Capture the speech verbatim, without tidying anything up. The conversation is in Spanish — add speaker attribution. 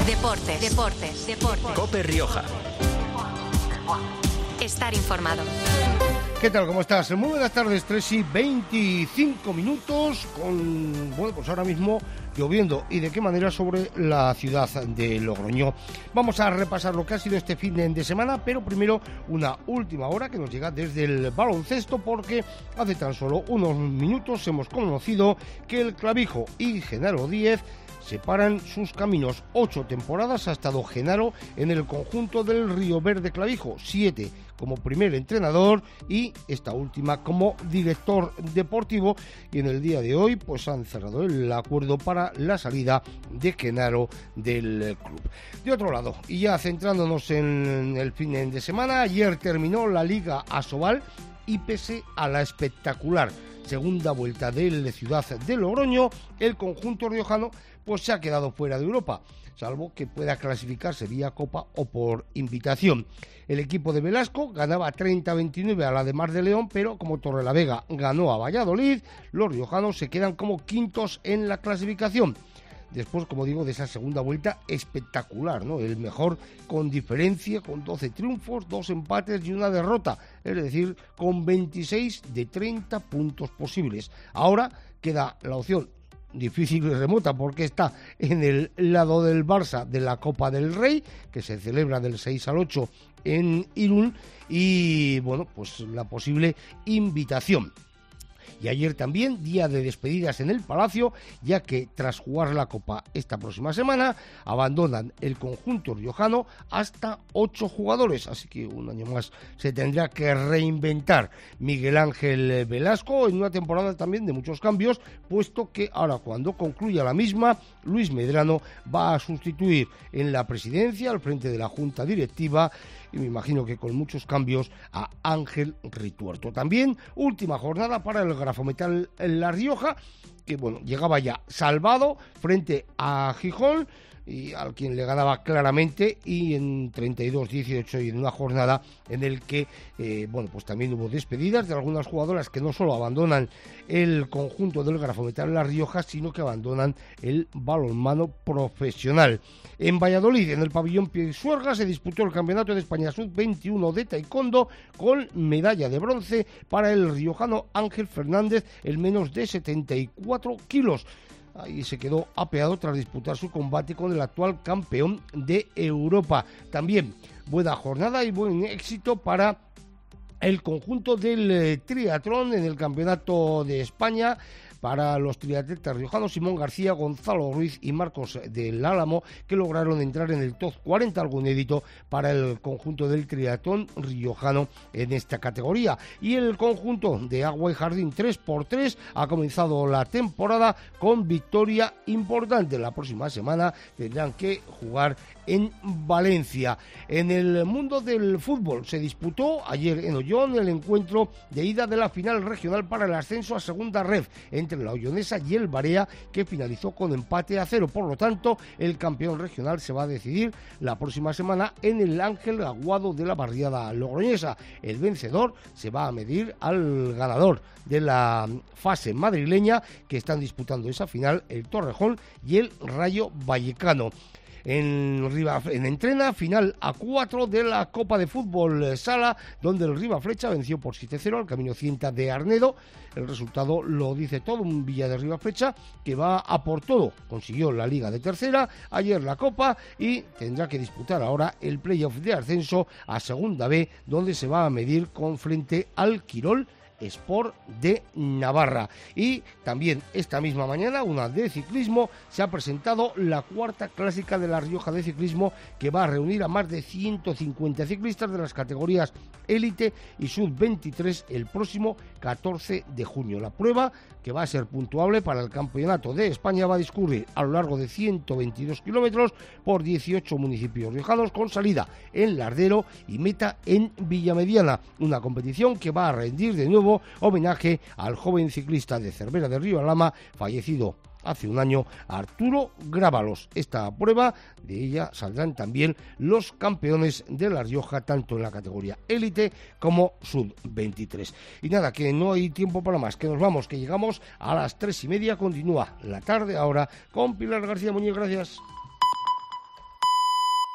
Speaker 1: Deportes, deportes, deportes.
Speaker 2: COPE Rioja.
Speaker 1: Estar informado.
Speaker 3: ¿Qué tal? ¿Cómo estás? Muy buenas tardes, tres y veinticinco minutos, con, bueno, pues ahora mismo lloviendo, y de qué manera sobre la ciudad de Logroño. Vamos a repasar lo que ha sido este fin de semana, pero primero una última hora que nos llega desde el baloncesto, porque hace tan solo unos minutos hemos conocido que el Clavijo y Genaro Díez separan sus caminos. Ocho temporadas ha estado Genaro en el conjunto del Río Verde Clavijo, siete como primer entrenador y esta última como director deportivo, y en el día de hoy pues han cerrado el acuerdo para la salida de Genaro del club. De otro lado, y ya centrándonos en el fin de semana, ayer terminó la Liga Asobal y pese a la espectacular segunda vuelta del Ciudad de Logroño, el conjunto riojano pues se ha quedado fuera de Europa, salvo que pueda clasificarse vía Copa o por invitación. El equipo de Velasco ganaba treinta a veintinueve a la de Mar de León, pero como Torrelavega ganó a Valladolid, los riojanos se quedan como quintos en la clasificación. Después, como digo, de esa segunda vuelta espectacular, ¿no? El mejor con diferencia, con doce triunfos, dos empates y una derrota, es decir, con veintiséis de treinta puntos posibles. Ahora queda la opción difícil y remota, porque está en el lado del Barça de la Copa del Rey, que se celebra del seis al ocho en Irún, y bueno, pues la posible invitación. Y ayer también, día de despedidas en el Palacio, ya que tras jugar la Copa esta próxima semana, abandonan el conjunto riojano hasta ocho jugadores, así que un año más se tendrá que reinventar Miguel Ángel Velasco en una temporada también de muchos cambios, puesto que ahora, cuando concluya la misma, Luis Medrano va a sustituir en la presidencia, al frente de la Junta Directiva, y me imagino que con muchos cambios, a Ángel Rituerto. También última jornada para el Grafometal en La Rioja, que bueno, llegaba ya salvado frente a Gijón, y al quien le ganaba claramente, y en treinta y dos dieciocho, y en una jornada en el que eh, bueno, pues también hubo despedidas de algunas jugadoras que no solo abandonan el conjunto del Grafometal La Rioja, sino que abandonan el balonmano profesional. En Valladolid, en el pabellón Pisuerga, se disputó el Campeonato de España sub veintiuno de taekwondo con medalla de bronce para el riojano Ángel Fernández, el menos de setenta y cuatro kilos. Ahí se quedó apeado tras disputar su combate con el actual campeón de Europa. También buena jornada y buen éxito para el conjunto del eh, triatlón en el Campeonato de España, para los triatletas riojanos Simón García, Gonzalo Ruiz y Marcos del Álamo, que lograron entrar en el top cuarenta, algo inédito para el conjunto del triatlón riojano en esta categoría. Y el conjunto de Agua y Jardín tres por tres ha comenzado la temporada con victoria importante. La próxima semana tendrán que jugar en Valencia. En el mundo del fútbol se disputó ayer en Ollón el encuentro de ida de la final regional para el ascenso a segunda ref entre la Ollonesa y el Barea, que finalizó con empate a cero. Por lo tanto, el campeón regional se va a decidir la próxima semana en el Ángel Aguado de la barriada logroñesa. El vencedor se va a medir al ganador de la fase madrileña, que están disputando esa final, el Torrejón y el Rayo Vallecano. En, Riva, en Entrena, final a cuatro de la Copa de Fútbol Sala, donde el Ribaflecha venció por siete cero al Camino Cienta de Arnedo. El resultado lo dice todo, un Villa de Ribaflecha que va a por todo. Consiguió la Liga de Tercera, ayer la Copa, y tendrá que disputar ahora el playoff de ascenso a Segunda B, donde se va a medir con frente al Quirol Sport de Navarra. Y también esta misma mañana, una de ciclismo, se ha presentado la cuarta clásica de La Rioja de ciclismo, que va a reunir a más de ciento cincuenta ciclistas de las categorías élite y sub veintitrés el próximo catorce de junio. La prueba, que va a ser puntuable para el Campeonato de España, va a discurrir a lo largo de ciento veintidós kilómetros por dieciocho municipios riojanos, con salida en Lardero y meta en Villamediana. Una competición que va a rendir de nuevo homenaje al joven ciclista de Cervera de Río Alhama, fallecido hace un año, Arturo Grábalos. Esta prueba, de ella saldrán también los campeones de La Rioja, tanto en la categoría élite como sub veintitrés. Y nada, que no hay tiempo para más, que nos vamos, que llegamos a las tres y media. Continúa la tarde ahora con Pilar García Muñoz. Gracias.